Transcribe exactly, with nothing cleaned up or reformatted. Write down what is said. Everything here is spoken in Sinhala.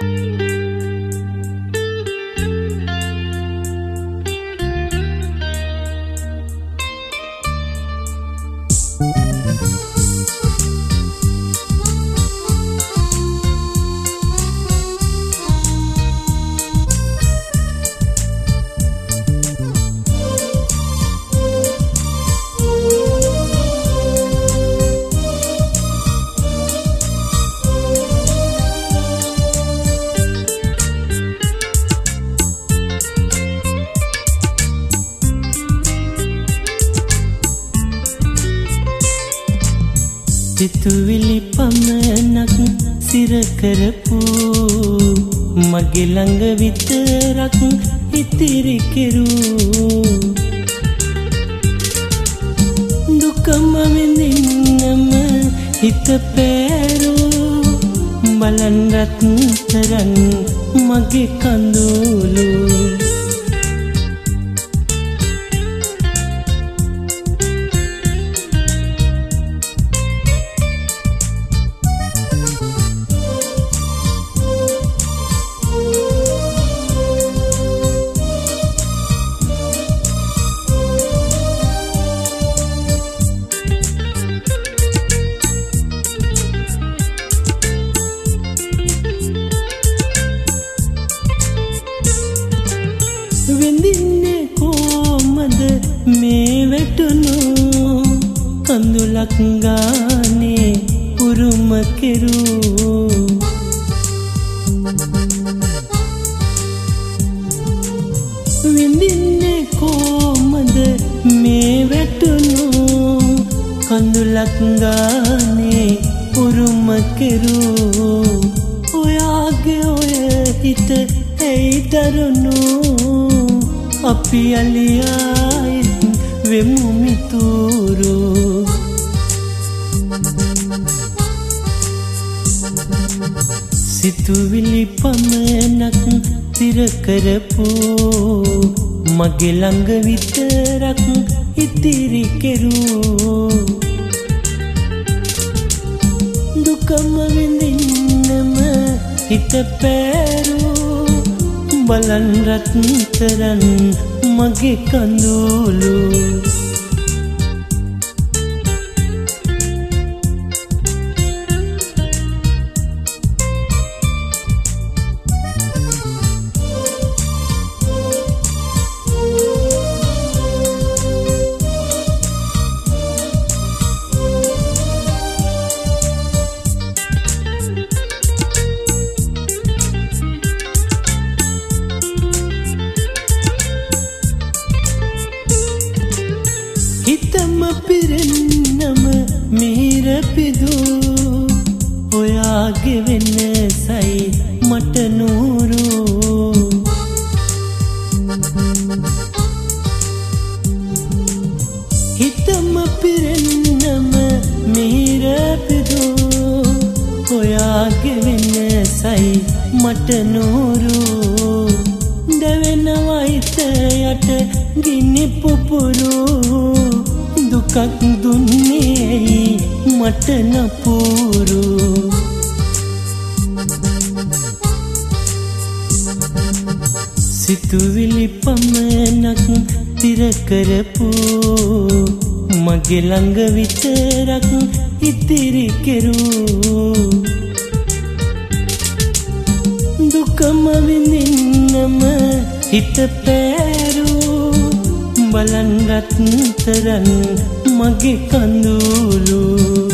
සිතුවිලි පමණක් සිර කරපු මගේ ළඟ විතරක් ඉතිරි කෙරූ දුකම විඳින්නම හිත පෑරූ බලන් රත්තරන් මගේ කඳුළු විඳින්නේ කොහමද මේ වැටුණු කඳුලක් ගානේ උරුම කෙරූ විඳින්නේ කොහමද මේ වැටුණු කඳුලක් ගානේ උරුම කෙරූ ඔයාගේ ඔය හිත ඇයි දරුණු අපි අලියායිත් වෙමු මිතුරු සිතුවිලි පමණක් තිර කරපු මගේ ළඟ විතරක් ඉතිරි කෙරූ දුකම විඳින්නම හිත පෑරූ බලන් රත්තරන් මගේ කඳුළු හිතම පිරෙන්නම මිහිර පිදූ ඔයාගේ වෙනසයි මට නూరు හිතම පිරෙන්නම මිහිර පිදූ ඔයාගේ වෙනසයි මට නూరు දෙවෙනවා හිත යට ගිනි පුපුරු දුකක් දුන්නේ මට නපුරු සිතුවිලි පමණක් තිර කරපු මගේ ළඟ විතරක් ඉතිරි කෙරූ දුකම විඳින්නම හිත පෑරූ බලන් රත්තරන් මගේ කඳුළු